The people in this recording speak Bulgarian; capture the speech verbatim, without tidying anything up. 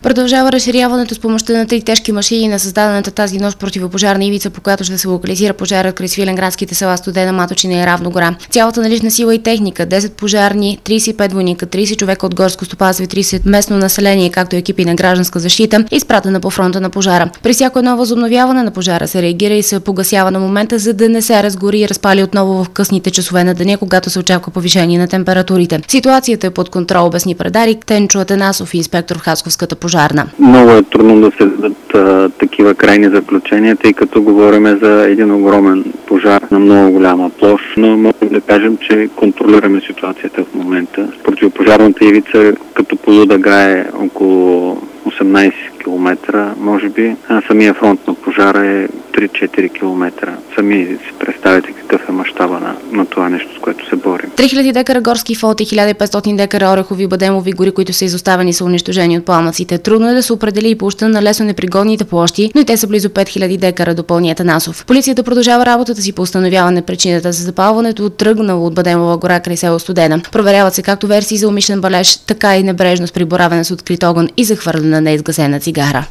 Продължава разширяването с помощта на три тежки машини на създадената тази нощ противопожарна ивица, по която ще се локализира пожарът край свиленградските села Студена, Маточина и Равно гора. Цялата налична сила и техника, десет пожарни, трийсет и пет войника, трийсет човека от горско стопанство и трийсет местно население, както и екипи на гражданска защита, изпратена по фронта на пожара. При всяко едно възобновяване на пожара се реагира и се погасява на момента, за да не се разгори и разпали отново в късните часове на деня, когато се очаква повишение на температурите. Ситуацията е под контрол, обясни предарик Тенчо Атанасов, инспектор в Хасковската пожарна. Много е трудно да се дадат а, такива крайни заключения, тъй като говорим за един огромен пожар на много голяма площ, но можем да кажем, че контролираме ситуацията в момента. Противопожарната ивица като по дъга е около осемнайсет километра, може би, а самия фронт на пожара е три-четири километра. Сами си представите какъв е мащаба на, на това нещо, с което се борим. три хиляди декара горски фолд и хиляда и петстотин декара орехови бадемови гори, които са изоставени, са унищожени от пламъците. Трудно е да се определи и площта на лесно непригодните площи, но и те са близо пет хиляди декара, допълни Атанасов. Полицията продължава работата си по установяване причината за запалването, тръгнало от Бадемова гора край село Студена. Проверяват се както версии за умишлен балеж, така и небрежност при боравене с открит огън и захвърлена неизгасена цигара.